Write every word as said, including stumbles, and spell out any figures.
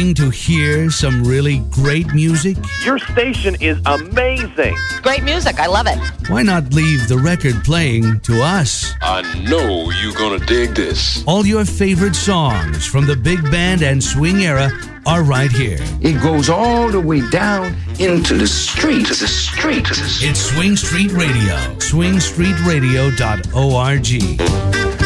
looking to hear some really great music? Your station is amazing. Great music. I love it. Why not leave the record playing to us? I know you're gonna dig this. All your favorite songs from the big band and swing era are right here. It goes all the way down into the street, the street. It's Swing Street Radio. swing street radio dot org.